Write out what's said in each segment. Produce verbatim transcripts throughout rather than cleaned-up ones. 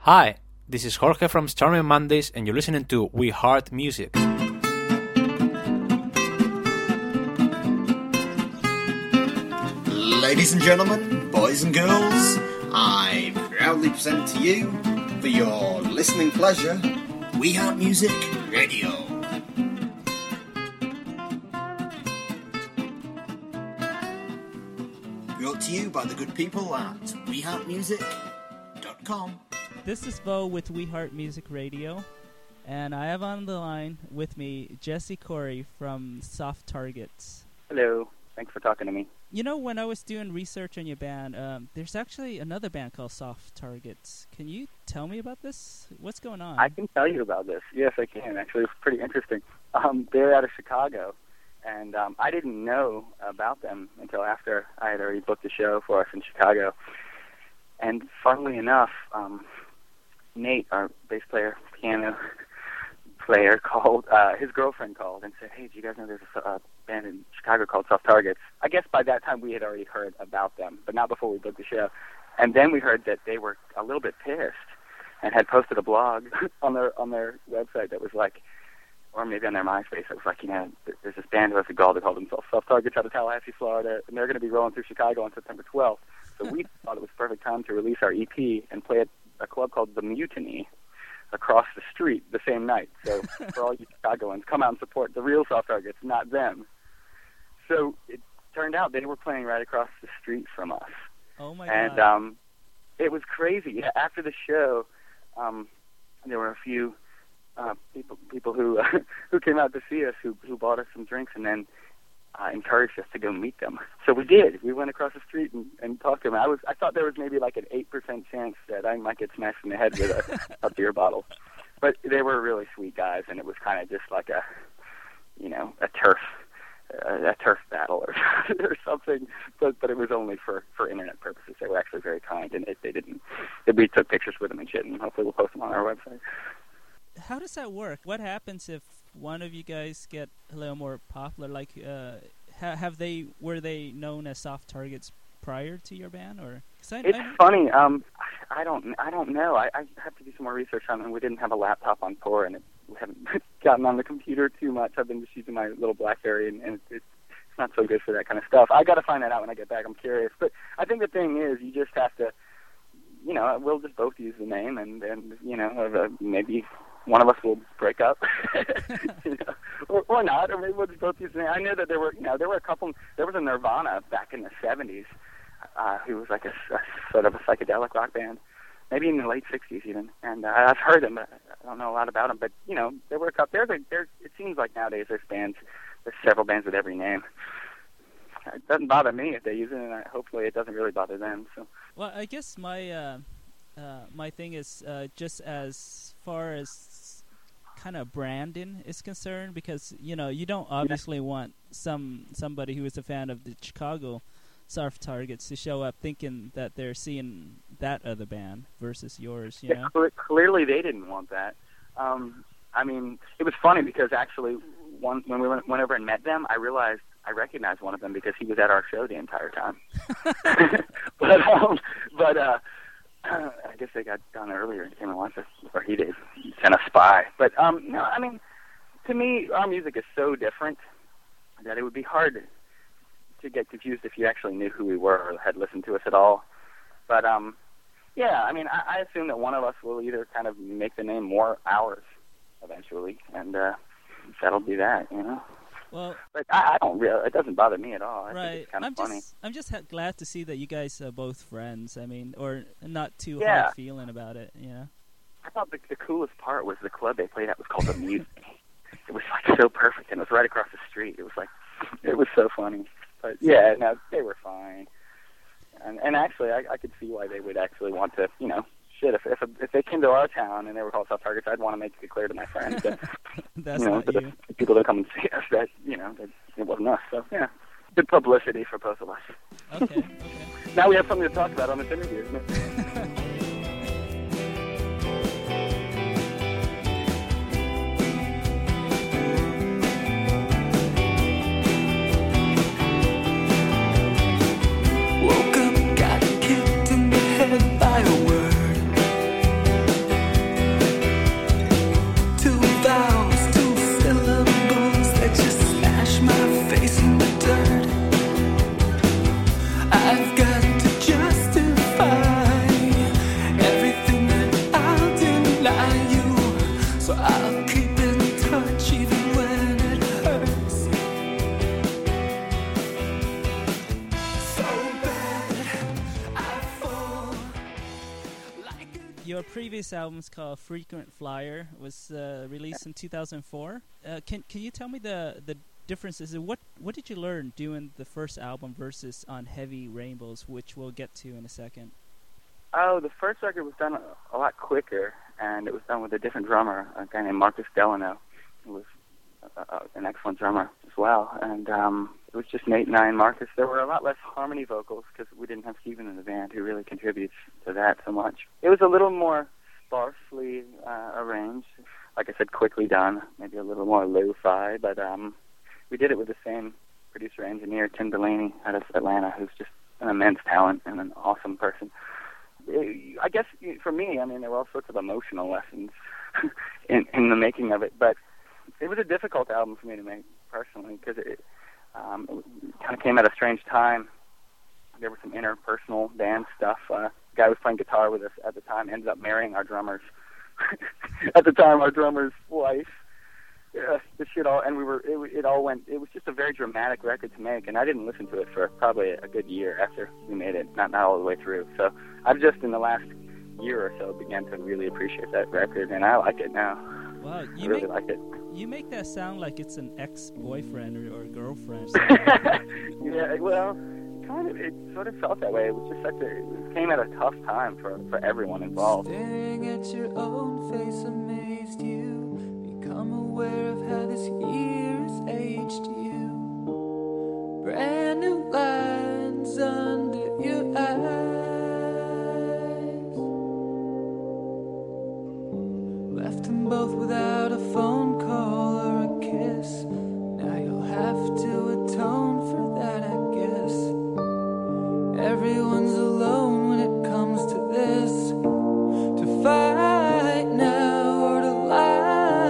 Hi, this is Jorge from Stormy Mondays, and you're listening to We Heart Music. Ladies and gentlemen, boys and girls, I proudly present to you, for your listening pleasure, We Heart Music Radio. Brought to you by the good people at we heart music dot com. This is Bo with We Heart Music Radio, and I have on the line with me Jesse Corey from Soft Targets. Hello. Thanks for talking to me. You know, when I was doing research on your band, um, there's actually another band called Soft Targets. Can you tell me about this? What's going on? I can tell you about this. Yes, I can. Actually, it's pretty interesting. Um, they're out of Chicago, and um, I didn't know about them until after I had already booked a show for us in Chicago. And funnily enough, um, Nate, our bass player, piano player, called, uh, his girlfriend called and said, hey, do you guys know there's a uh, band in Chicago called Soft Targets? I guess by that time we had already heard about them, but not before we booked the show. And then we heard that they were a little bit pissed and had posted a blog on their on their website that was like, or maybe on their MySpace, that was like, you know, there's this band who has a goal that called themselves Soft Targets out of Tallahassee, Florida, and they're going to be rolling through Chicago on September twelfth. So we thought it was the perfect time to release our E P and play at a club called The Mutiny across the street the same night. So for all you Chicagoans, come out and support the real Soft Targets, not them. So it turned out they were playing right across the street from us. Oh my and, God. And um, it was crazy. After the show, um, there were a few uh, people people who uh, who came out to see us, who who bought us some drinks, and then uh, encouraged us to go meet them. So we did. We went across the street and, and talked to them. I was I thought there was maybe like an eight percent chance that I might get smashed in the head with a, a beer bottle. But they were really sweet guys, and it was kind of just like a, you know, a turf a, a turf battle or, or something. But but it was only for, for internet purposes. They were actually very kind, and it, they didn't. We took pictures with them and shit, and hopefully we'll post them on our website. How does that work? What happens if one of you guys get a little more popular? Like, uh, ha- have they were they known as Soft Targets prior to your band, or? I, it's I, funny. Um, I don't. I don't know. I, I have to do some more research on it. We didn't have a laptop on tour, and it, we haven't gotten on the computer too much. I've been just using my little BlackBerry, and, and it, it's not so good for that kind of stuff. I got to find that out when I get back. I'm curious, but I think the thing is, you just have to. You know, we'll just both use the name, and and you know, uh, maybe one of us will break up, you know, or, or not, or maybe we'll just both use the name. I know that there were, you know, there were a couple. There was a Nirvana back in the seventies, uh, who was like a, a sort of a psychedelic rock band, maybe in the late sixties even. And uh, I've heard them, but I don't know a lot about them. But you know, there were a couple. There's a, there. It seems like nowadays there's bands, there's several bands with every name. It doesn't bother me if they use it, and I, hopefully it doesn't really bother them. So. Well, I guess my uh, uh, my thing is uh, just as far as kind of branding is concerned, because you know you don't obviously want some somebody who is a fan of the Chicago Soft Targets to show up thinking that they're seeing that other band versus yours. You yeah, know, cl- clearly they didn't want that. Um, I mean, it was funny because actually, one, when we went, went over and met them, I realized I recognized one of them because he was at our show the entire time. but um, but uh, I guess they got done earlier and came and watched us, or he did. He sent a spy. But um, no, I mean, to me, our music is so different that it would be hard to get confused if you actually knew who we were or had listened to us at all. But um, yeah, I mean, I, I assume that one of us will either kind of make the name more ours eventually, and uh, that'll be that, you know. Well, but I, I don't really. It doesn't bother me at all. I right. think it's kind of I'm funny. just, I'm just ha- glad to see that you guys are both friends. I mean, or not too yeah. hard feeling about it. You know. I thought the, the coolest part was the club they played at was called The Mutiny. It was like so perfect, and it was right across the street. It was like, it was so funny. But yeah, no, they were fine. And and actually, I, I could see why they would actually want to, you know. Shit, if if, if they came to our town and they were called Soft Targets, I'd want to make it clear to my friends that, That's you know, not that you. the people that come and see us, that, you know, that it wasn't us. So, yeah, good publicity for both of us. Okay, okay. Now we have something to talk about on this interview, isn't it? Woke up, got kicked in the head by a word. your previous album's called Frequent Flyer. Was uh, released in two thousand four. Uh, can can you tell me the the differences? What what did you learn doing the first album versus on Heavy Rainbows, which we'll get to in a second? Oh, the first record was done a, a lot quicker, and it was done with a different drummer, a guy named Marcus Delano, who was uh, an excellent drummer as well. And um, it was just Nate and I and Marcus. There were a lot less harmony vocals because we didn't have Steven in the band, who really contributes to that so much. It was a little more sparsely uh, arranged, like I said, quickly done, maybe a little more lo-fi, but um, we did it with the same producer-engineer, Tim Delaney, out of Atlanta, who's just an immense talent and an awesome person. I guess for me, I mean, there were all sorts of emotional lessons in, in the making of it, but it was a difficult album for me to make personally because it, um, it kind of came at a strange time. There was some interpersonal band stuff. Uh, the guy who was playing guitar with us at the time ended up marrying our drummer's at the time our drummer's wife. Yeah, the shit all, and we were, it, it all went, it was just a very dramatic record to make, and I didn't listen to it for probably a good year after we made it, not, not all the way through. So I've just, in the last year or so, began to really appreciate that record, and I like it now. Wow, you I really make, like it. You make that sound like it's an ex-boyfriend or, or girlfriend. Yeah, well, kind of, it sort of felt that way. It was just such a, it came at a tough time for, for everyone involved. Staring at your own face amazed you. Become aware of how this year's aged you. Brand new lines under your eyes. Left them both without a phone call or a kiss. Now you'll have to atone for that, I guess. Everyone's alone when it comes to this. To fight now or to lie.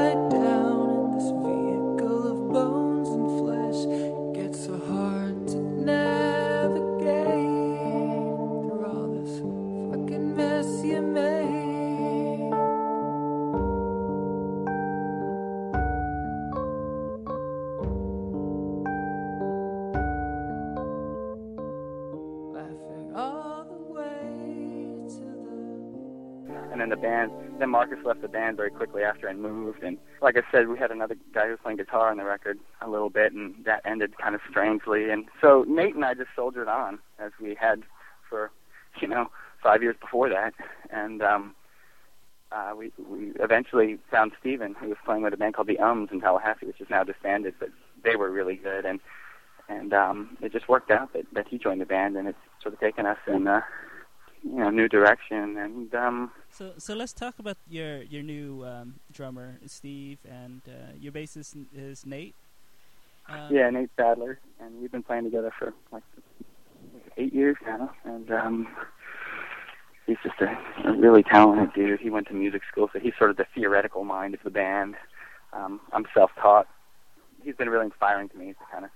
The band. Then Marcus left the band very quickly after and moved. And like I said, we had another guy who was playing guitar on the record a little bit, and that ended kind of strangely. And so Nate and I just soldiered on as we had for, you know, five years before that. And um, uh, we we eventually found Steven, who was playing with a band called the Ums in Tallahassee, which is now disbanded, but they were really good. And and um, it just worked out that, that he joined the band, and it's sort of taken us in uh, you know, new direction. And um, so so let's talk about your your new um, drummer, Steve, and uh, your bassist is Nate. Um, yeah, Nate Sadler, and we've been playing together for like eight years now, and um, he's just a, a really talented dude. He went to music school, so he's sort of the theoretical mind of the band. Um, I'm self-taught. He's been really inspiring to me to kind of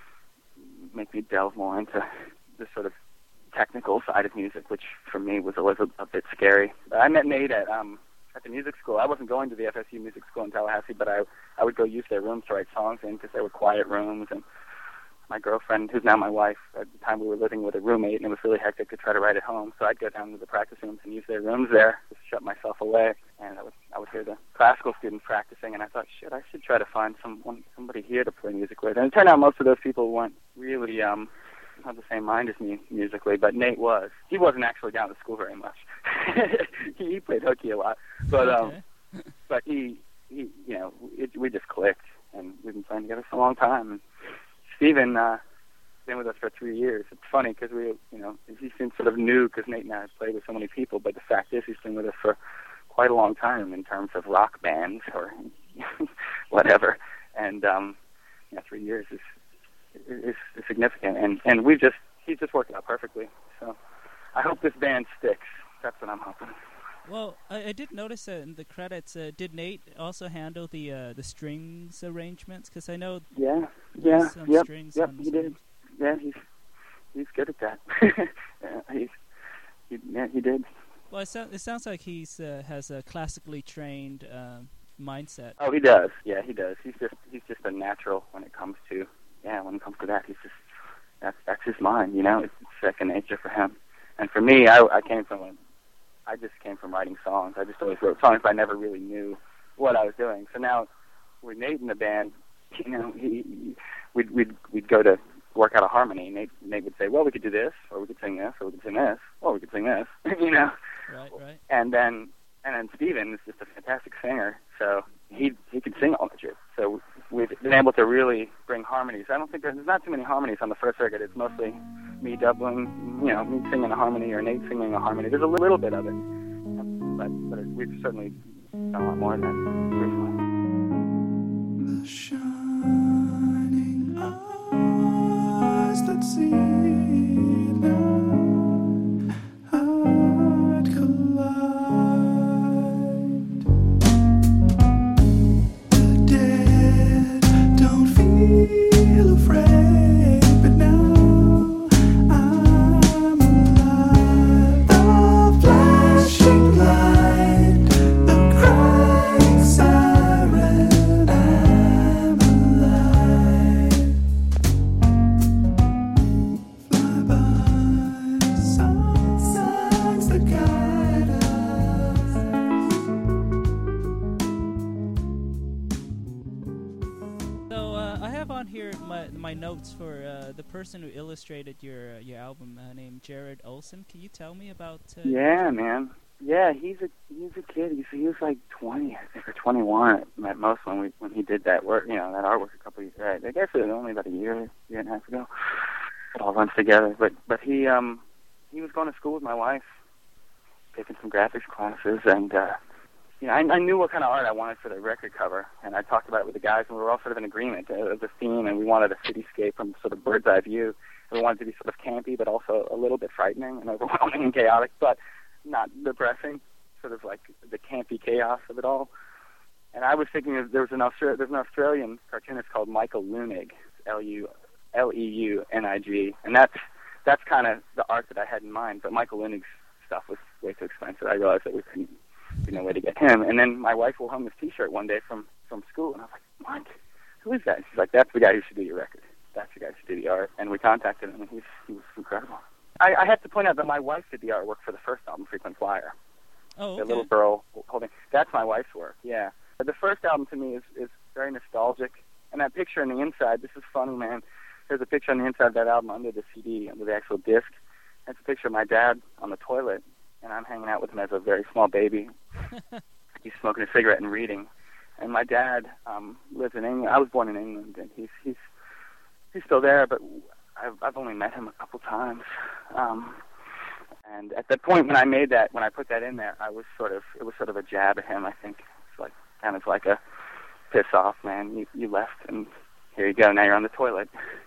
make me delve more into this sort of technical side of music, which for me was always a, a bit scary. I met Nate at um at the music school. I wasn't going to the F S U music school in Tallahassee, but I I would go use their rooms to write songs in because they were quiet rooms. And my girlfriend, who's now my wife, at the time we were living with a roommate, and it was really hectic to try to write at home. So I'd go down to the practice rooms and use their rooms there, just shut myself away. And I would I would hear the classical students practicing, and I thought, shit, I should try to find someone somebody here to play music with. And it turned out most of those people weren't really um. not the same mind as me musically, but Nate was. He wasn't actually down to school very much. he, he played hooky a lot, but um, okay. but he, he, you know, it, we just clicked, and we've been playing together for a long time. And Steven, uh, been with us for three years. It's funny because we, you know, he seems sort of new because Nate and I have played with so many people, but the fact is he's been with us for quite a long time in terms of rock bands or whatever. And um, yeah, three years is. Is, is significant, and and we've just he's just worked out perfectly. So I hope this band sticks. That's what I'm hoping. Well, I, I did notice that in the credits. Uh, did Nate also handle the uh, the strings arrangements? Because I know yeah, yeah, some yep, strings yep, on the he did. Yeah, he's he's good at that. yeah, he's he, yeah, he did. Well, it, so, it sounds like he's uh, has a classically trained uh, mindset. Oh, he does. Yeah, he does. He's just he's just a natural when it comes to. Yeah, when it comes to that, he's just, that's, that's his mind, you know, it's, it's second nature for him. And for me, I, I came from a, I just came from writing songs. I just always wrote songs, but I never really knew what I was doing. So now, with Nate in the band, you know, he, he, we'd we'd we'd go to work out a harmony. Nate Nate would say, "Well, we could do this, or we could sing this, or we could sing this, or we could sing this," you know. Right, right. And then and then Steven is just a fantastic singer, so he he could sing all the shit. So we've been able to really bring harmonies. I don't think there's, there's not too many harmonies on the first record. It's mostly me doubling, you know, me singing a harmony or Nate singing a harmony. There's a little bit of it, but but it, we've certainly done a lot more than that recently. The shining eyes that see now, heart collide. The dead don't feel afraid, but now I'm alive. The flashing light, the crying siren, I'm alive. Fly by signs that guide us. So uh, I have on here my my notes for uh, the person who illustrated your uh, your album, uh, named Jared Olson. Can you tell me about? Uh, Yeah, man. Yeah, he's a he's a kid. He's he was like twenty, I think, or twenty-one at most when we when he did that work. You know, that artwork a couple of years. I guess it was only about a year, year and a half ago. It all runs together. But but he um he was going to school with my wife, taking some graphics classes, and uh, you know, I, I knew what kind of art I wanted for the record cover, and I talked about it with the guys, and we were all sort of in agreement of the theme, and we wanted a cityscape from sort of bird's eye view. We wanted it to be sort of campy, but also a little bit frightening and overwhelming and chaotic, but not depressing, sort of like the campy chaos of it all. And I was thinking of, there was an Austra- there's an Australian cartoonist called Michael Leunig, L U L E U N I G, and that's that's kind of the art that I had in mind. But Michael Leunig's stuff was way too expensive. I realized that we couldn't, be no way to get him. And then my wife will home this T-shirt one day from from school, and I was like, "What? Who is that?" And she's like, "That's the guy who should do your record. That's the guy who should do the art." And we contacted him, and he's he was incredible. I, I have to point out that my wife did the artwork for the first album, Frequent Flyer. Oh, okay. The little girl holding. That's my wife's work. Yeah. But the first album to me is is very nostalgic, and that picture on the inside. This is funny, man. There's a picture on the inside of that album under the C D, under the actual disc. That's a picture of my dad on the toilet, and I'm hanging out with him as a very small baby. He's smoking a cigarette and reading. And my dad um, lives in England. I was born in England, and he's he's he's still there, but I've I've only met him a couple times. Um, and at the point when I made that, when I put that in there, I was sort of it was sort of a jab at him. I think it's like kind of like a piss off, man. You you left, and here you go. Now you're on the toilet.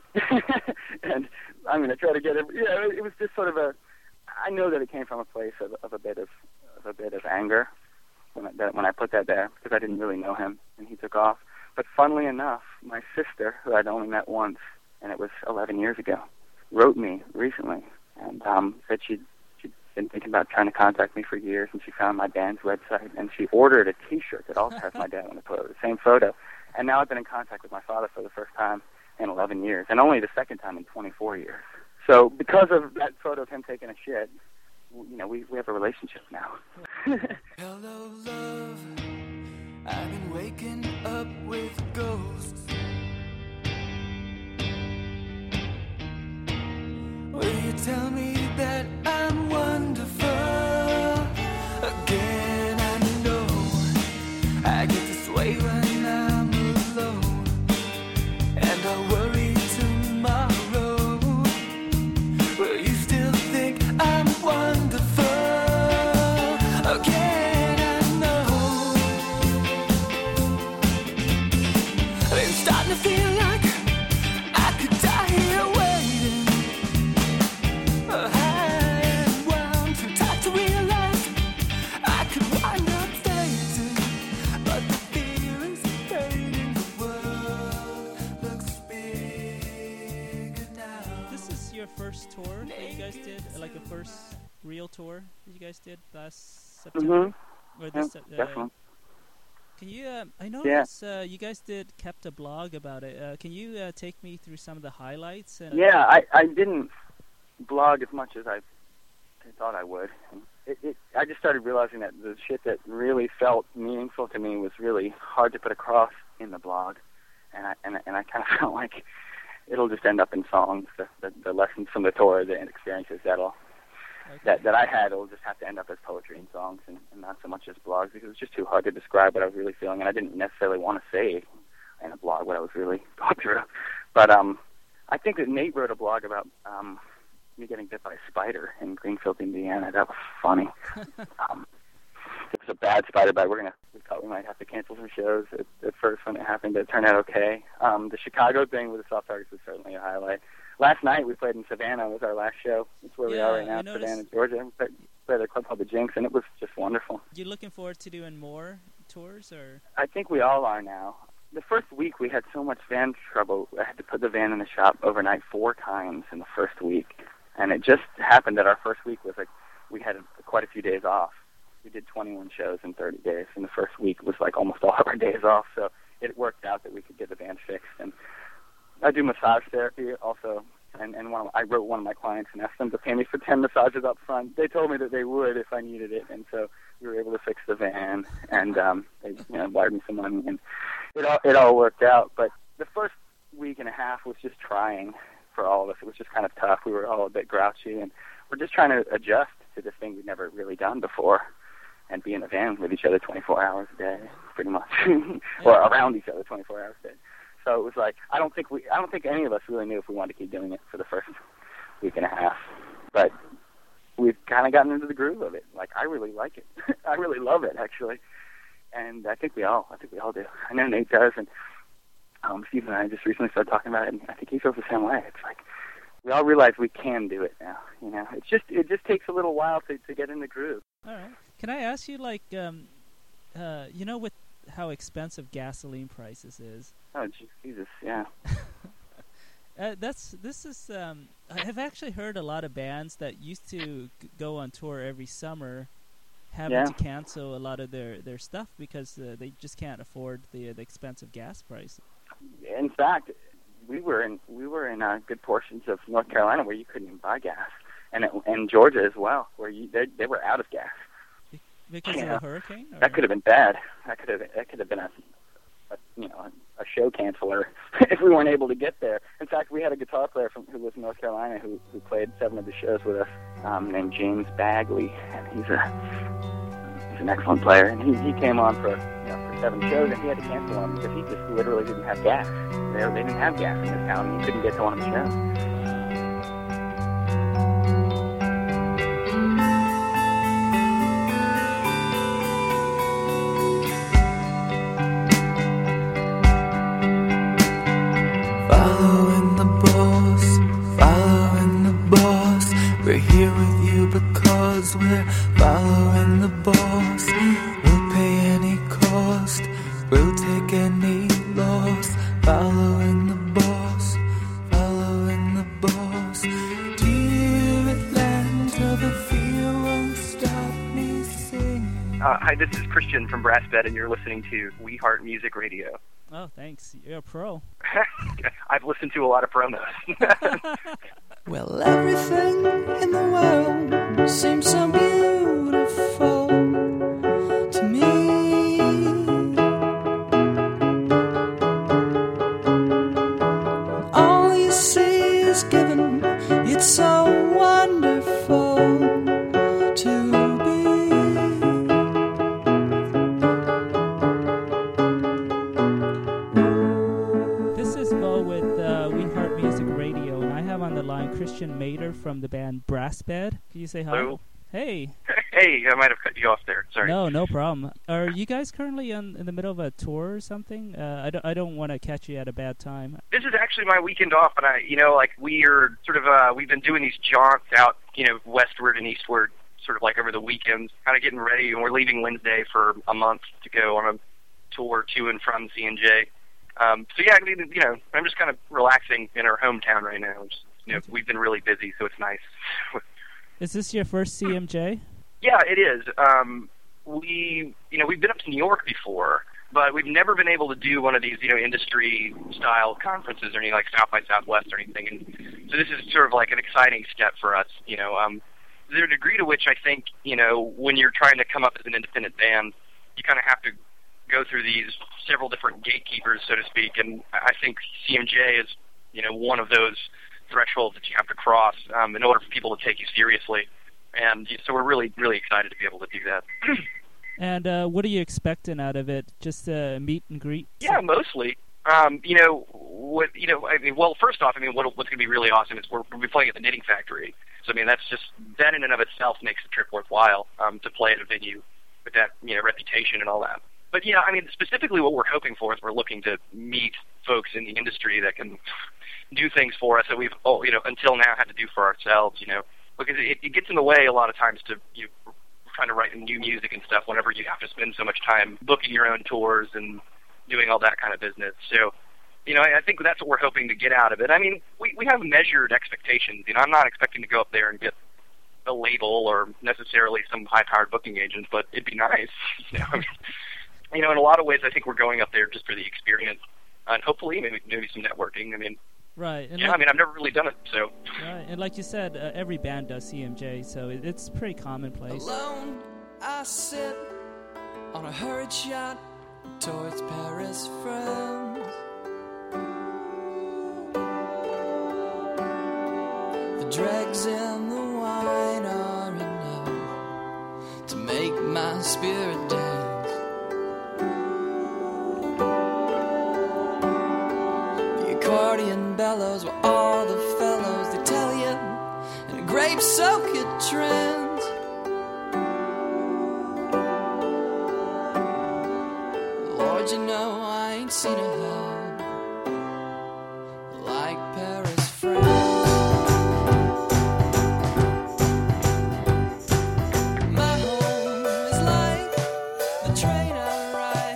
And I'm going to try to get it. You know, it was just sort of a. I know that it came from a place of, of a bit of, of a bit of anger when I, that, when I put that there, because I didn't really know him, and he took off. But funnily enough, my sister, who I'd only met once, and it was eleven years ago, wrote me recently and um, said she'd she'd been thinking about trying to contact me for years, and she found my band's website, and she ordered a T-shirt that also has my dad on the photo, the same photo. And now I've been in contact with my father for the first time in eleven years, and only the second time in twenty-four years. So because of that photo of him taking a shit, you know, we we have a relationship now. Hello, love. I've been waking up with ghosts. Will you tell me that I'm wonderful? Again, I know I get this way when I'm alone, and I worry tomorrow. Will you still think I'm wonderful? Again, I know I'm starting to feel like I could die here waiting. I'm too tired to realize I could wind up fading, but the fear is fading. The world looks bigger now. This is your first tour that you guys did, uh, like the first real tour that you guys did last September? Mm-hmm. Or Yeah, this, uh, definitely. Can you? Uh, I noticed uh, you guys did kept a blog about it. Uh, can you uh, take me through some of the highlights? And Yeah, I, I didn't blog as much as I I thought I would. And it, it, I just started realizing that the shit that really felt meaningful to me was really hard to put across in the blog, and I and, and I kind of felt like it'll just end up in songs. The, the, the lessons from the tour, the experiences that'll okay. that that I had, will just have to end up as poetry and songs, and, and not so much as blogs, because it was just too hard to describe what I was really feeling, and I didn't necessarily want to say in a blog what I was really going through. But um, I think that Nate wrote a blog about um. me getting bit by a spider in Greenfield, Indiana. That was funny. um, it was a bad spider bite. We're gonna, we thought we might have to cancel some shows at, at first when it happened, but it turned out okay. Um, the Chicago thing with the Soft Targets was certainly a highlight. Last night we played in Savannah. It was our last show. That's where yeah, we are right now, Savannah, Georgia. We played, played at a club called the Jinx, and it was just wonderful. You looking forward to doing more tours, or? I think we all are now. The first week we had so much van trouble. I had to put the van in the shop overnight four times in the first week. And it just happened that our first week was like, we had quite a few days off. We did twenty-one shows in thirty days, and the first week was like almost all of our days off. So it worked out that we could get the band fixed. And I do massage therapy also, and, and one of, I wrote one of my clients and asked them to pay me for ten massages up front. They told me that they would if I needed it, and so we were able to fix the van, and um, they you know, wired me some money, and it all, it all worked out. But the first week and a half was just trying. For all of us, it was just kind of tough. We were all a bit grouchy, and we're just trying to adjust to this thing we'd never really done before, and be in a van with each other twenty-four hours a day, pretty much, or around each other twenty-four hours a day. So it was like I don't think we, I don't think any of us really knew if we wanted to keep doing it for the first week and a half, but we've kind of gotten into the groove of it. Like I really like it. I really love it actually, and I think we all, I think we all do. I know Nate does, and. Um, Steve and I just recently started talking about it, and I think he feels the same way. It's like we all realize we can do it now. You know, it's just it just takes a little while to, to get in the groove. All right. Can I ask you, like, um, uh, you know, with how expensive gasoline prices is? Oh Jesus, yeah. uh, that's this is. Um, I have actually heard a lot of bands that used to g- go on tour every summer, having yeah. to cancel a lot of their, their stuff because uh, they just can't afford the the expensive gas price. In fact, we were in we were in uh, good portions of North Carolina where you couldn't even buy gas, and it, and Georgia as well, where you they, they were out of gas because yeah. of the hurricane. Or? That could have been bad. That could have that could have been a, a you know a, a show canceller if we weren't able to get there. In fact, we had a guitar player from who lives in North Carolina who who played seven of the shows with us, um, named James Bagley, and he's a he's an excellent player, and he he came on for. You know, for seven shows, and he had to cancel them because he just literally didn't have gas. They, they didn't have gas in this town, and he couldn't get to one of the shows. Following the boss, following the boss. We're here with you because we're following the boss. We'll pay any cost, we'll take any loss. Following the boss, following the boss. Dear Atlanta, the fear won't stop me singing. Uh, hi, this is Christian from Brass Bed, and you're listening to We Heart Music Radio. Oh, thanks. You're a pro. I've listened to a lot of promos. Well, everything in the world seems so beautiful to me. All you see is given, it's so wonderful to be. This is Bo with uh, We Heart Music Radio, and I have on the line Christian Mader from the band Brass Bed. Can you say hi? Hello. Hey. Hey, I might have cut you off there. Sorry. No, no problem. Are you guys currently on, in the middle of a tour or something? Uh, I don't, I don't want to catch you at a bad time. This is actually my weekend off, and I, you know, like we are sort of, uh, we've been doing these jaunts out, you know, westward and eastward, sort of like over the weekends, kind of getting ready, and we're leaving Wednesday for a month to go on a tour to and from C and J. Um, so yeah, I mean, you know, I'm just kind of relaxing in our hometown right now. Just, you know, we've been really busy, so it's nice. Is this your first C M J? Yeah, it is. Um, we, you know, we've been up to New York before, but we've never been able to do one of these, you know, industry-style conferences or anything like South by Southwest or anything. And so this is sort of like an exciting step for us. You know, um, there's a degree to which I think, you know, when you're trying to come up as an independent band, you kind of have to go through these several different gatekeepers, so to speak, and I think C M J is, you know, one of those thresholds that you have to cross um, in order for people to take you seriously. And so we're really, really excited to be able to do that. And uh, what are you expecting out of it? Just a meet and greet? Yeah, mostly. Um, you know, what, you know, I mean, well, first off, I mean, what, what's going to be really awesome is we're, we're playing at the Knitting Factory. So, I mean, that's just, that in and of itself makes the trip worthwhile, um, to play at a venue with that, you know, reputation and all that. But, yeah, I mean, specifically what we're hoping for is we're looking to meet folks in the industry that can do things for us that we've, oh, you know, until now had to do for ourselves, you know, because it, it gets in the way a lot of times to, you know, trying to write new music and stuff whenever you have to spend so much time booking your own tours and doing all that kind of business. So, you know, I, I think that's what we're hoping to get out of it. I mean, we, we have measured expectations. You know, I'm not expecting to go up there and get a label or necessarily some high-powered booking agent, but it'd be nice. You know, you know, in a lot of ways, I think we're going up there just for the experience and hopefully maybe maybe some networking. I mean, right. And yeah, like, I mean, I've never really done it, so. Right, and like you said, uh, every band does C M J, so it, it's pretty commonplace. Alone, I sit on a hurried shot towards Paris, France. The dregs in the wine are enough to make my spirit dance. The accordion bellows while all the fellows, they tell you in a grape-soaked trance. Lord, you know I ain't seen a hell like Paris, France. My home is like the train I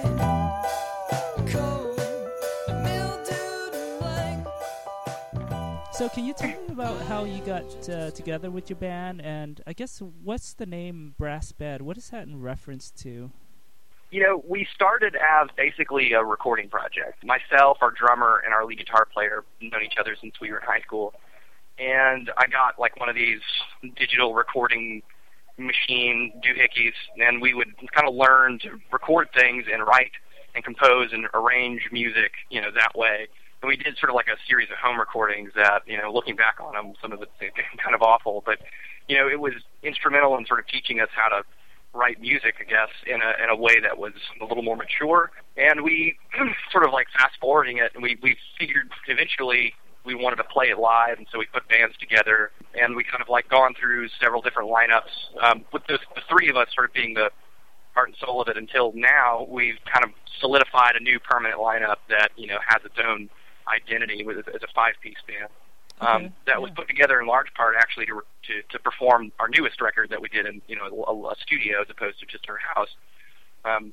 ride, cold and mildewed and blank. So can you tell me about how you got uh, together with your band, and I guess what's the name Brass Bed? What is that in reference to? You know, we started as basically a recording project. Myself, our drummer, and our lead guitar player have known each other since we were in high school. And I got like one of these digital recording machine doohickeys, and we would kind of learn to record things and write and compose and arrange music, you know, that way. And we did sort of like a series of home recordings that, you know, looking back on them, some of it's kind of awful, but, you know, it was instrumental in sort of teaching us how to write music, I guess, in a in a way that was a little more mature. And we sort of like fast forwarding it, and we we figured eventually we wanted to play it live, and so we put bands together, and we kind of like gone through several different lineups, um, with the, the three of us sort of being the heart and soul of it. Until now, we've kind of solidified a new permanent lineup that, you know, has its own identity with as a five-piece band. Um, Okay, that yeah. was put together in large part actually to, to to perform our newest record that we did in, you know, a, a studio as opposed to just our house. Um,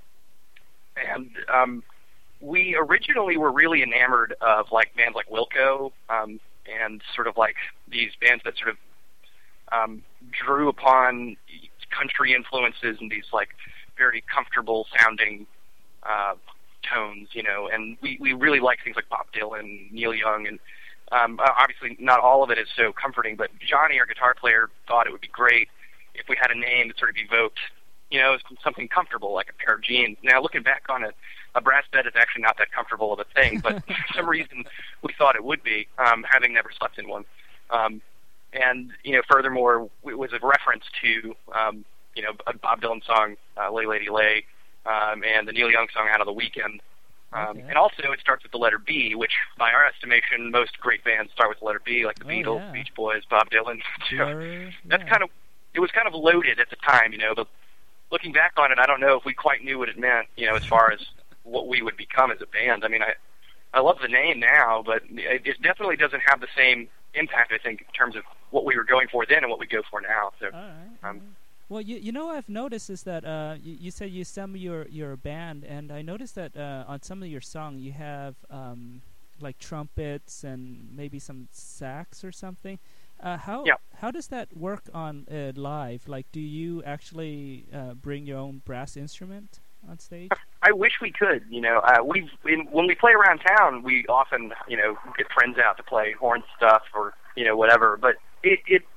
and um, we originally were really enamored of like bands like Wilco, um, and sort of like these bands that sort of um, drew upon country influences and these like very comfortable sounding uh, tones, you know. And we we really like things like Bob Dylan, Neil Young, and Um, obviously, not all of it is so comforting, but Johnny, our guitar player, thought it would be great if we had a name that sort of evoked, you know, something comfortable, like a pair of jeans. Now, looking back on it, a brass bed is actually not that comfortable of a thing, but for some reason we thought it would be, um, having never slept in one. Um, and, you know, furthermore, it was a reference to, um, you know, a Bob Dylan song, uh, Lay Lady Lay, um, and the Neil Young song Out of the Weekend. Um, Okay. And also, it starts with the letter B, which, by our estimation, most great bands start with the letter B, like the Oh, Beatles, yeah. Beach Boys, Bob Dylan. So Blur, that's yeah. kind of, it was kind of loaded at the time, you know, but looking back on it, I don't know if we quite knew what it meant, you know, as far as what we would become as a band. I mean, I, I love the name now, but it, it definitely doesn't have the same impact, I think, in terms of what we were going for then and what we go for now. So, All right. all um, right. Well, you you know what I've noticed is that uh, you, you said you assemble your your band, and I noticed that uh, on some of your song you have um, like trumpets and maybe some sax or something. Uh, how Yeah. how does that work on uh, live? Like, do you actually uh, bring your own brass instrument on stage? I wish we could, you know. Uh, we when we play around town, we often, you know, get friends out to play horn stuff or, you know, whatever. But it, it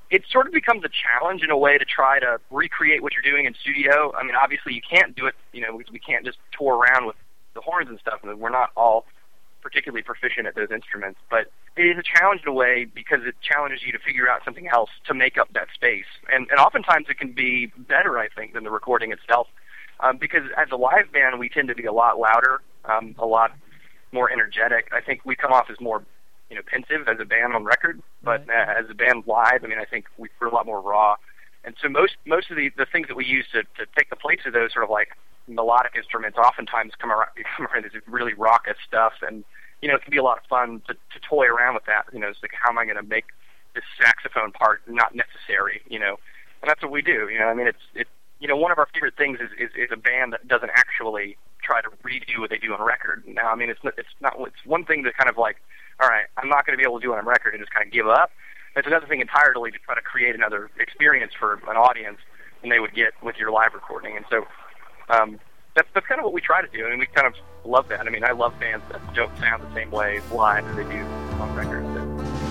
it sort of becomes a challenge in a way to try to recreate what you're doing in studio. I mean, obviously you can't do it, you know, because we can't just tour around with the horns and stuff, and we're not all particularly proficient at those instruments. But it is a challenge in a way because it challenges you to figure out something else to make up that space. And, and oftentimes it can be better, I think, than the recording itself. Um, because as a live band, we tend to be a lot louder, um, a lot more energetic. I think we come off as more, you know, pensive as a band on record, but Right. uh, as a band live, I mean, I think we- we're a lot more raw. And so most most of the, the things that we use to, to take the place of those sort of like melodic instruments oftentimes come around, come around as really raucous stuff, and you know, it can be a lot of fun to, to toy around with that. You know, it's like, how am I going to make this saxophone part not necessary? You know, and that's what we do. You know, I mean, it's it. You know, one of our favorite things is, is, is a band that doesn't actually try to redo what they do on record. Now, I mean, it's not, it's not. It's one thing to kind of like, all right, I'm not going to be able to do it on record and just kind of give up. It's another thing entirely to try to create another experience for an audience than they would get with your live recording. And so um, that's that's kind of what we try to do. I mean, we kind of love that. I mean, I love bands that don't sound the same way live as they do on record. So.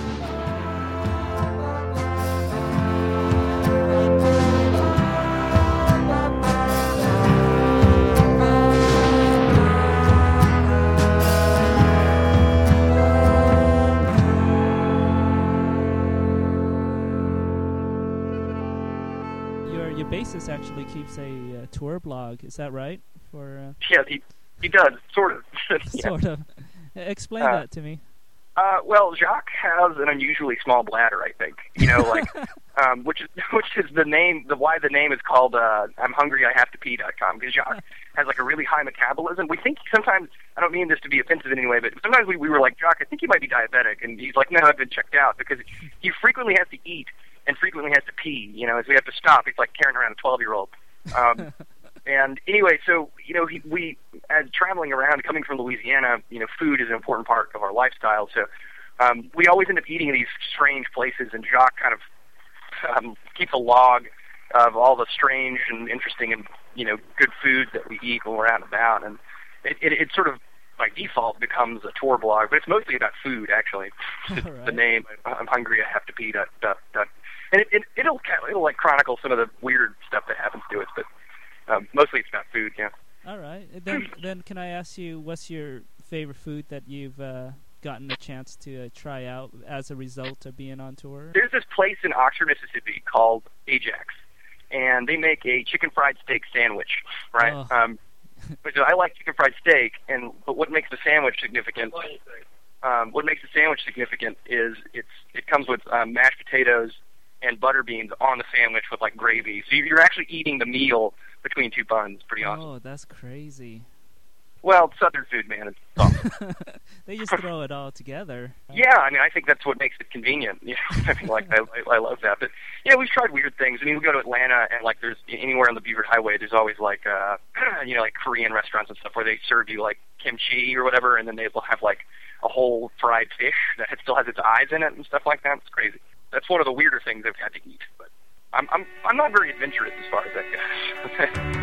Your bassist actually keeps a uh, tour blog. Is that right? For uh, Yeah, he he does sort of. Yeah. sort of. Explain Uh, that to me. Uh, well, Jacques has an unusually small bladder, I think. You know, like, um, which is which is the name, the why the name is called uh, I'm hungry, I have to pee dot com, because Jacques has like a really high metabolism. We think sometimes, I don't mean this to be offensive in any way, but sometimes we, we were like, Jacques, I think you might be diabetic, and he's like, no, I've been checked out, because he frequently has to eat and frequently has to pee. You know, as we have to stop. He's like carrying around a twelve-year-old. Um, And anyway, so, you know, he, we, as traveling around, coming from Louisiana, you know, food is an important part of our lifestyle. So um, we always end up eating in these strange places, and Jacques kind of um, keeps a log of all the strange and interesting and, you know, good food that we eat when we're out and about. And it, it, it sort of, by default, becomes a tour blog, but it's mostly about food, actually. It's Right. the name, I'm hungry, I have to pee, dot, dot, dot. And it, it, it'll, it'll, like, chronicle some of the weird stuff that happens to us, but Um, mostly it's about food, yeah. All right. Then, then can I ask you, what's your favorite food that you've uh, gotten a chance to uh, try out as a result of being on tour? There's this place in Oxford, Mississippi called Ajax, and they make a chicken fried steak sandwich, right? Oh. Um, which I like chicken fried steak, and but what makes the sandwich significant? Um, what makes the sandwich significant is it's it comes with um, mashed potatoes and butter beans on the sandwich with like gravy. So you're actually eating the meal between two buns. Pretty awesome. Oh, that's crazy. Well, Southern food, man. It's awesome. They just throw it all together. Yeah, I mean, I think that's what makes it convenient. You know, I mean, like, I, I love that. But yeah, we've tried weird things. I mean, we go to Atlanta, and like, there's anywhere on the Beaufort Highway, there's always like, uh, you know, like Korean restaurants and stuff where they serve you like kimchi or whatever, and then they will have like a whole fried fish that still has its eyes in it and stuff like that. It's crazy. That's one of the weirder things I've had to eat. But I'm I'm I'm not very adventurous as far as that goes.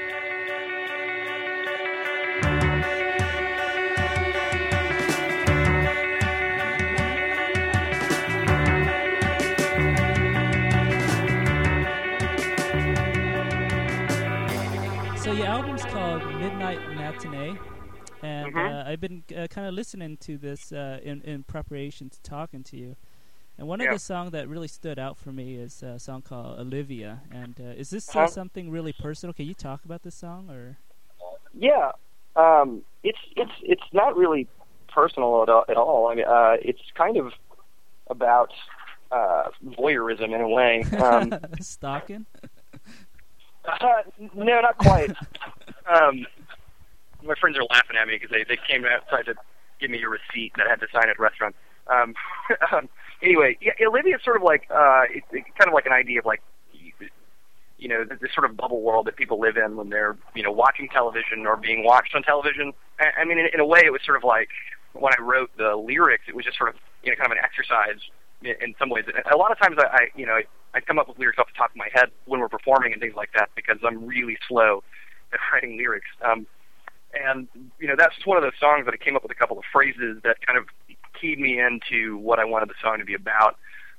So your album's called Midnight Matinee, and Mhm. uh, I've been uh, kind of listening to this uh, in, in preparation to talking to you. And one Yeah. of the songs that really stood out for me is a song called Olivia. And uh, is this uh, Uh-huh. something really personal? Can you talk about this song? Or Yeah, um, it's it's it's not really personal at all. At all. I mean, uh, it's kind of about uh, voyeurism in a way. Um, Stalking? uh, no, not quite. um, my friends are laughing at me because they they came outside to give me a receipt that I had to sign at a restaurant. Um, um, anyway, yeah, Olivia's sort of like uh, it, it, kind of like an idea of like. You know, this sort of bubble world that people live in when they're, you know, watching television or being watched on television. I, I mean, in, in a way, it was sort of like when I wrote the lyrics, it was just sort of, you know, kind of an exercise in, in some ways. A lot of times, I, I you know, I, I come up with lyrics off the top of my head when we're performing and things like that because I'm really slow at writing lyrics. Um, and, you know, that's just one of those songs that I came up with a couple of phrases that kind of keyed me into what I wanted the song to be about.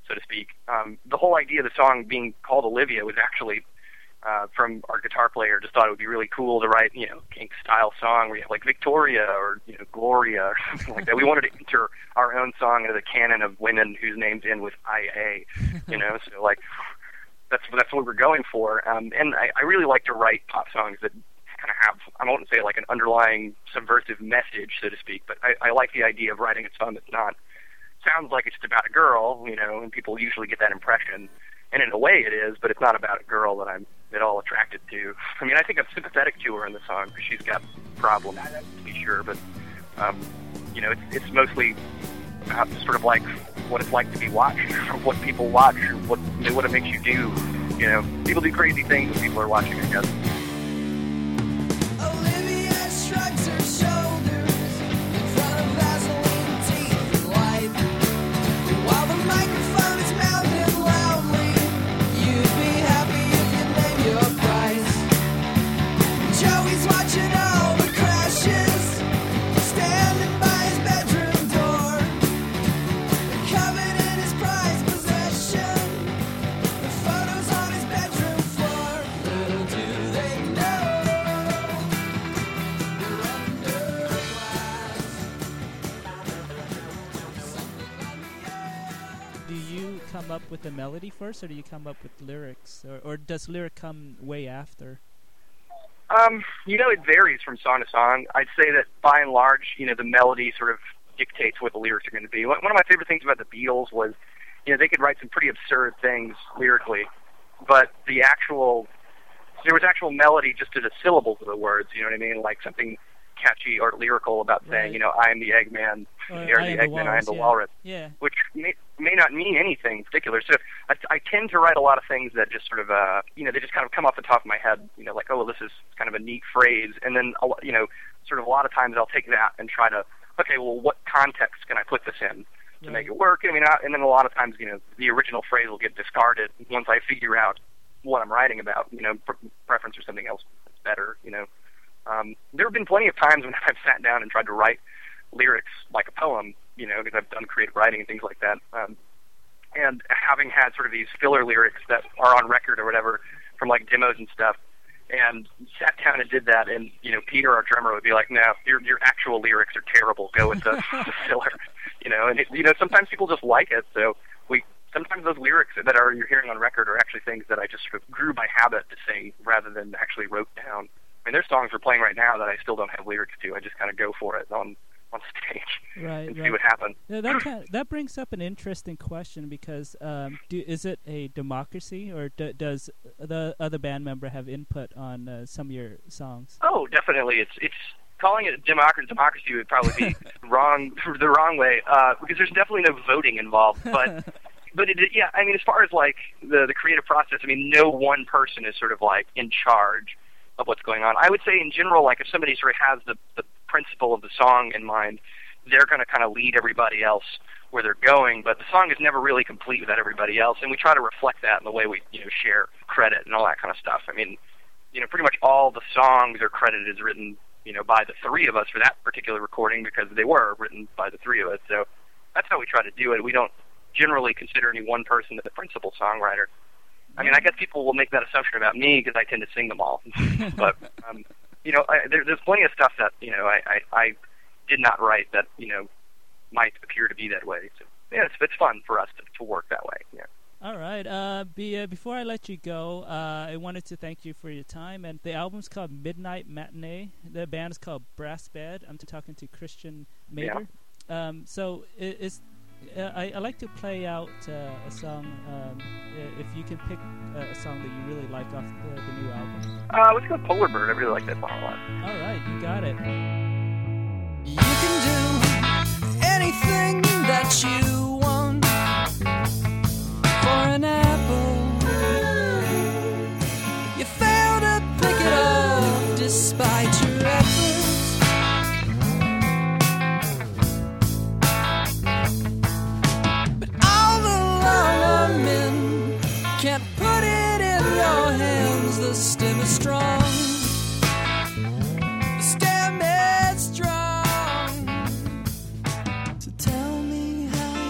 so to speak. Um, the whole idea of the song being called Olivia was actually uh, from our guitar player. Just thought it would be really cool to write, you know, Kinks-style song where you have like Victoria or, you know, Gloria or something like that. We wanted to enter our own song into the canon of women whose names end with I A, you know, so like that's that's what we're going for. Um, and I, I really like to write pop songs that kind of have, I won't say like an underlying subversive message, so to speak, but I, I like the idea of writing a song that's not, sounds like it's about a girl, you know, and people usually get that impression. And in a way it is, but it's not about a girl that I'm at all attracted to. I mean, I think I'm sympathetic to her in the song because she's got problems, to be sure, but, um, you know, it's, it's mostly about sort of like what it's like to be watched, or what people watch, or what, what it makes you do. You know, people do crazy things when people are watching, I guess. Olivia shrugs her shoulders in front of Vaseline teeth and light. While the microphone is mounting loudly, you'd be happy if you name your price. Joey's watching all the crashes, standing by his bedroom door, covered in his prized possession, the photos on his bedroom floor. Little do they know you're under glass. Do you come up with the melody first, or do you come up with lyrics, or, or does lyric come way after? Um, you know, it varies from song to song. I'd say that by and large, you know, the melody sort of dictates what the lyrics are going to be. One one of my favorite things about the Beatles was, you know, they could write some pretty absurd things lyrically, but the actual, there was actual melody just to the syllables of the words, you know what I mean? Like something catchy or lyrical about saying, Right. you know, I am the Eggman, Or you're I the am the Eggman, I am the walrus, yeah. walrus, Yeah. which may, may not mean anything particular. So I, I tend to write a lot of things that just sort of, uh, you know, they just kind of come off the top of my head, you know, like, oh, well, this is kind of a neat phrase. And then, a lo- you know, sort of a lot of times I'll take that and try to, okay, well, what context can I put this in to Right. make it work? I mean, I, and then a lot of times, you know, the original phrase will get discarded once I figure out what I'm writing about, you know, pre- preference or something else that's better, you know. Um, there have been plenty of times when I've sat down and tried to write lyrics like a poem, you know, because I've done creative writing and things like that. Um, and having had sort of these filler lyrics that are on record or whatever from like demos and stuff, and sat down and did that, and, you know, Peter, our drummer, would be like, no, your your actual lyrics are terrible. Go with the, the filler, you know. And, it, you know, sometimes people just like it, so we sometimes those lyrics that are you're hearing on record are actually things that I just sort of grew by habit to sing rather than actually wrote down. I mean, there's songs we're playing right now that I still don't have lyrics to. I just kind of go for it on on stage Right, and right. see what happens. Yeah, that kind that brings up an interesting question because um, do, is it a democracy, or do, does the other band member have input on uh, some of your songs? Oh, definitely. It's it's calling it democracy. Democracy would probably be wrong the wrong way uh, because there's definitely no voting involved. But but it, yeah, I mean, as far as like the the creative process, I mean, no one person is sort of like in charge of what's going on. I would say in general, like if somebody sort of has the, the principle of the song in mind, they're going to kind of lead everybody else where they're going, but the song is never really complete without everybody else, and we try to reflect that in the way we, you know, share credit and all that kind of stuff. I mean, you know, pretty much all the songs are credited as written, you know, by the three of us for that particular recording because they were written by the three of us, so that's how we try to do it. We don't generally consider any one person the principal songwriter. I mean, I guess people will make that assumption about me because I tend to sing them all. But, um, you know, I, there, there's plenty of stuff that, you know, I, I, I did not write that, you know, might appear to be that way. So, yeah, it's, it's fun for us to, to work that way, yeah. All right. Uh, be, uh, before I let you go, uh, I wanted to thank you for your time. And the album's called Midnight Matinee. The band is called Brass Bed. I'm talking to Christian Mader. Yeah. Um, so it, it's... Uh, I, I like to play out uh, a song. Um, if you can pick uh, a song that you really like off the, the new album. Uh, let's go Polar Bird. I really like that song a lot. All right, you got it. You can do anything that you want for an apple. You fail to pick it up despite your efforts. Can't put it in your hands. The stem is strong. The stem is strong. So tell me how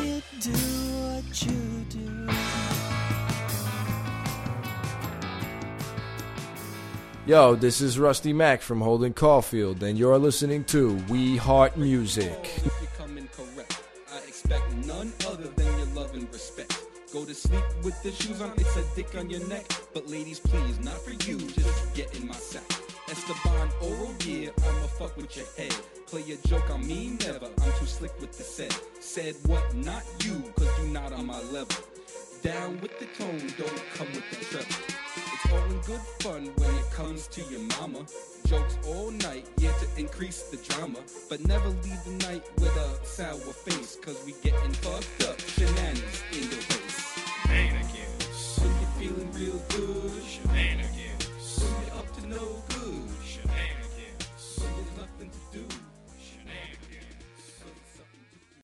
Yo, this is Rusty Mack from Holden Caulfield, and you're listening to We Heart Music. You're coming correct. I expect none other than your love and respect. Go to sleep with the shoes on, it's a dick on your neck. But ladies, please, not for you, just get in my sack. Esteban Oral, yeah, I'ma fuck with your head. Play a joke on me, never, I'm too slick with the said. Said what, not you, cause you not on my level. Down with the tone, don't come with the treble. It's all in good fun when it comes to your mama. Jokes all night, yeah, to increase the drama. But never leave the night with a sour face, cause we getting fucked up, shenanigans in your face. Shenanigans. When you're feeling real good, shenanigans. When you're up to no good, shenanigans. When there's nothing to do, shenanigans. When there's something to do.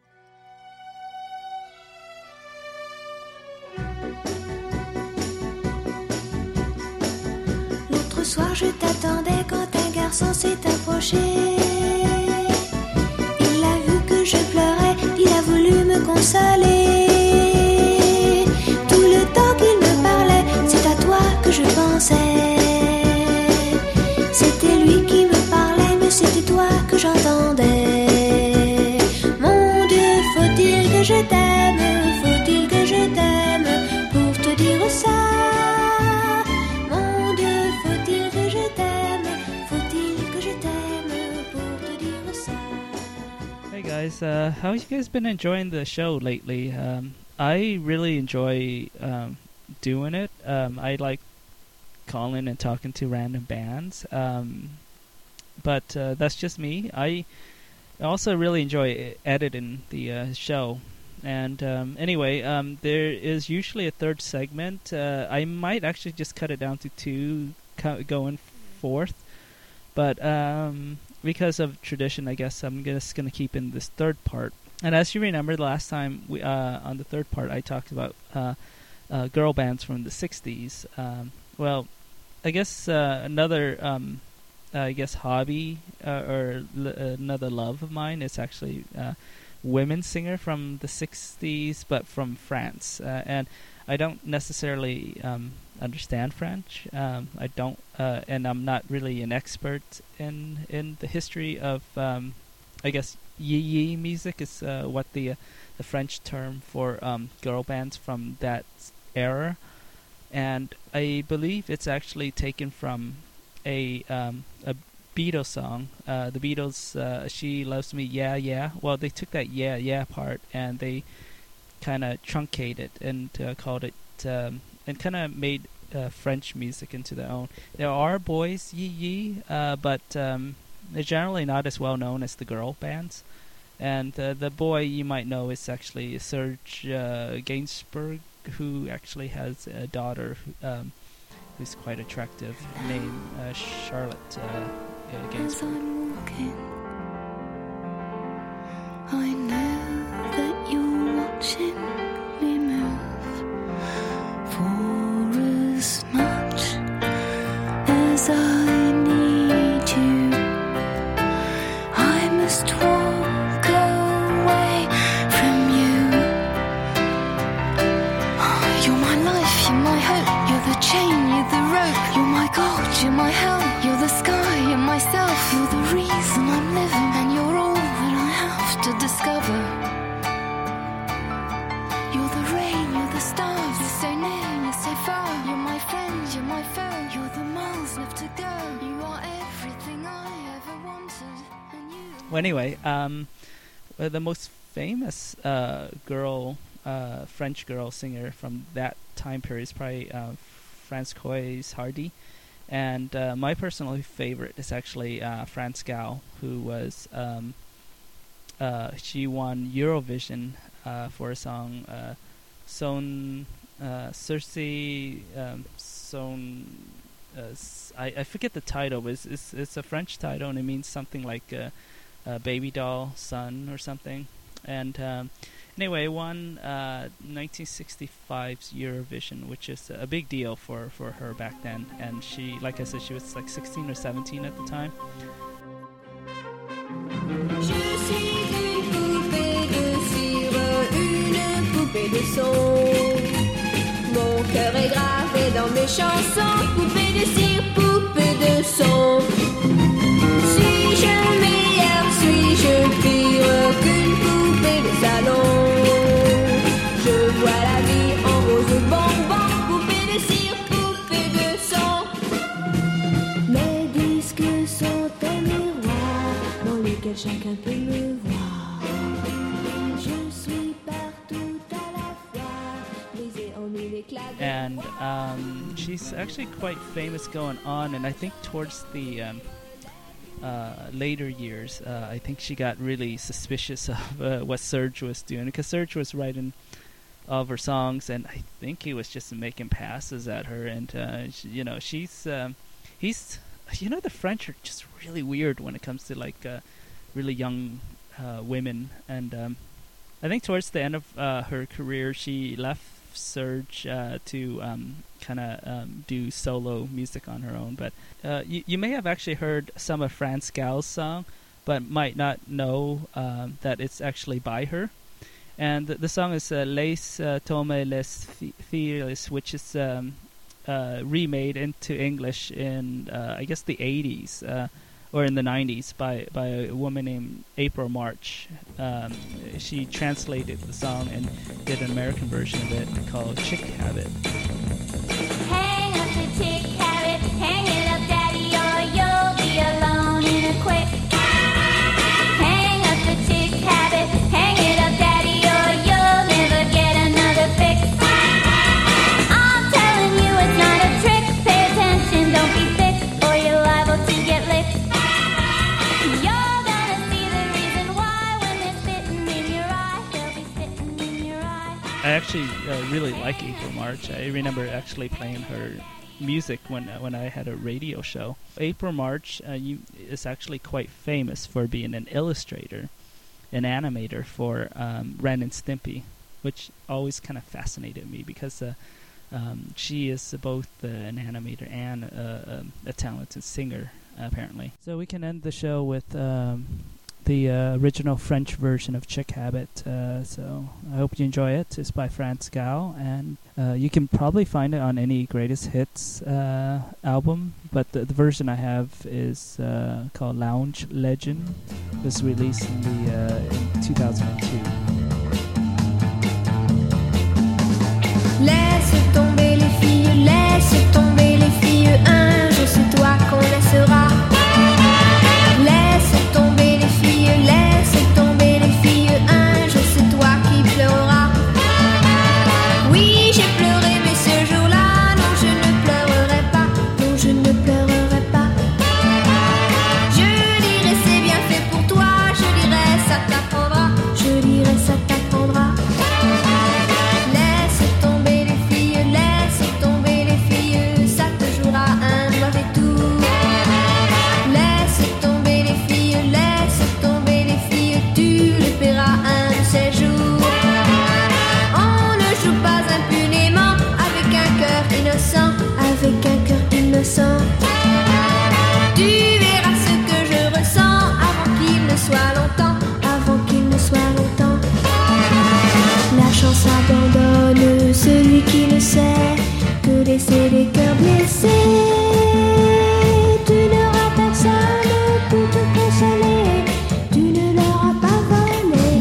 L'autre soir je t'attendais quand un garçon s'est approché. Il a vu que je pleurais, il a voulu me consoler. Tout le temps qu'il me parlait, c'est à toi que je pensais. C'était lui qui me parlait, mais c'était toi que j'entendais. Mon Dieu, faut-il que je t'aime, faut-il que je t'aime pour te dire ça. Hey guys, uh, how you guys been enjoying the show lately? Um, I really enjoy um, doing it. Um, I like calling and talking to random bands, um, but uh, that's just me. I also really enjoy editing the uh, show. And um, anyway, um, there is usually a third segment. Uh, I might actually just cut it down to two co- going forth, but um, because of tradition, I guess I'm just going to keep in this third part. And as you remember, the last time we uh, on the third part, I talked about uh, uh, girl bands from the sixties. Um, well, I guess uh, another, um, uh, I guess, hobby uh, or l- another love of mine is actually uh, women singer from the sixties, but from France. Uh, and I don't necessarily um, understand French. Um, I don't, uh, and I'm not really an expert in in the history of, um, I guess, yee yee music is uh, what the uh, the French term for um, girl bands from that era. And I believe it's actually taken from a um, a Beatles song. Uh, the Beatles, uh, She Loves Me, Yeah, Yeah. Well, they took that yeah, yeah part and they kind of truncated and uh, called it, um, and kind of made uh, French music into their own. There are boys yee yee, uh, but um, they're generally not as well known as the girl bands. And uh, the boy you might know is actually Serge uh, Gainsbourg, who actually has a daughter who, um, who's quite attractive, named uh, Charlotte uh, uh, Gainsbourg. I know that you're watching me move. For as much as I need you, I must walk away from you. You're my life, you're my hope, you're the chain, you're the rope, you're my God, you're my hell, you're the sky, you're myself, you're the reason I'm living, and you're all that I have to discover. You're the rain, you're the stars, you're so near, you're so far, you're my friend, you're my foe, you're the miles left to go, you are everything I ever wanted, and you... Well, anyway, um, well, the most famous uh, girl, uh, French girl singer from that time period is probably uh, Françoise Hardy. And uh, my personal favorite is actually uh, France Gall, who was, um, uh, she won Eurovision uh, for a song, uh, Son, uh, Circe, um, Son, uh, s- I, I forget the title, but it's, it's, it's a French title and it means something like uh, uh, baby doll, son, or something. And um, anyway, won uh, nineteen sixty-five's Eurovision, which is a big deal for, for her back then. And she, like I said, she was like sixteen or seventeen at the time. Je suis une poupée de cire, une poupée de son. Mon cœur est gravé dans mes chansons. Poupée de cire, poupée lequel chacun peut me voir. Je suis partout à la fois, brisé en mille éclats. And um, she's actually quite famous going on, and I think towards the um, uh, later years, uh, I think she got really suspicious of uh, what Serge was doing, because Serge was writing of her songs, and I think he was just making passes at her, and uh, she, you know, she's um, he's you know, the French are just really weird when it comes to like uh, really young uh, women, and um, I think towards the end of uh, her career, she left Serge uh, to um, kind of um, do solo music on her own. But uh, you, you may have actually heard some of Franz Gal's song, but might not know um, that it's actually by her. And the, the song is uh, Les uh, Tomber les Filles, which is um, uh, remade into English in, uh, I guess, the eighties uh, or in the nineties by, by a woman named April March. Um, she translated the song and did an American version of it called Chick Habit. Hang up the chick habit, hang it up, daddy, or you'll be alone in a quick. Hang up the chick habit, hang it up, daddy, or you'll never get another fix. I'm telling you it's not a trick, pay attention, don't be thick, or you're liable to get licked. You're gonna see the reason why when they're spitting in your eye, they'll be spitting in your eye. I actually uh, really like April March. I remember actually playing her music when uh, when I had a radio show. April March uh, you, is actually quite famous for being an illustrator, an animator for um, Ren and Stimpy, which always kind of fascinated me because uh, um, she is both uh, an animator and uh, um, a talented singer, apparently. So we can end the show with um, the uh, original French version of Chick Habit. Uh, so I hope you enjoy it. It's by Franz Gal, and uh, you can probably find it on any Greatest Hits uh, album, but the, the version I have is uh, called Lounge Legend. It was released in, the, uh, in two thousand two. Laisse tomber les filles, laisse tomber les filles, un jour c'est toi qu'on laissera. Laisse tomber les filles, laisse tomber les filles, un jour c'est toi qui pleureras. Oui, j'ai pleuré, mais ce jour-là, non, je ne pleurerai pas, non, je ne pleurerai pas. Je dirai c'est bien fait pour toi, je dirai ça t'apprendra, je dirai ça t'apprendra. Laisse tomber les filles, laisse tomber les filles, ça te jouera un mauvais tour. Laisse tomber les filles, laisse tomber les filles, tu le paieras un de ces jours. On ne joue pas impunément avec un cœur innocent, avec un cœur innocent. Tu verras ce que je ressens avant qu'il ne soit longtemps, avant qu'il ne soit longtemps. La chance abandonne celui qui le sait, que laisser des cœurs blessés. Tu n'auras personne pour te consoler, tu ne leur as pas volé.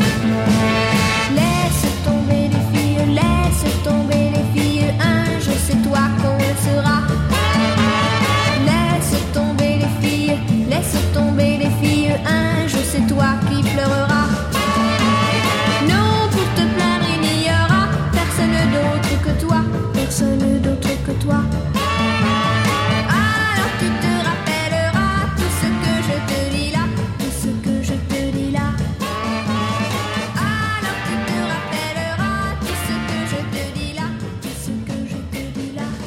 Laisse tomber les filles, laisse tomber les filles, un jour c'est toi qu'on le sera. Laisse tomber les filles, laisse tomber les filles, un jour c'est toi qui pleureras. Non, pour te plaindre il n'y aura personne d'autre que toi, personne d'autre que toi. Alors tu te rappelleras tout ce que je te dis là, tout ce que je te dis là. Alors tu te rappelleras tout ce que je te dis là, tout ce que je te dis là.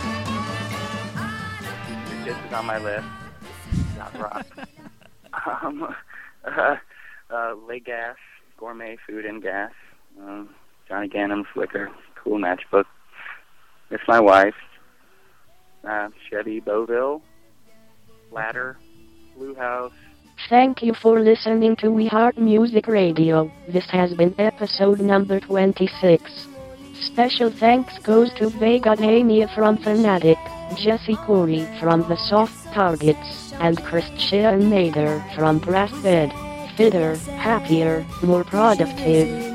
Alors tu te This is on my list. Not rock. um, uh, uh, Les Gas, Gourmet Food and Gas. Um, Johnny Gannon's Liquor, Cool Matchbook. It's my wife. Uh, Chevy Beauville, Ladder, Blue House. Thank you for listening to We Heart Music Radio. This has been episode number twenty-six. Special thanks goes to Vega Damia from Fanatic, Jesse Corey from The Soft Targets, and Christian Nader from Brass Bed. Fitter, happier, more productive.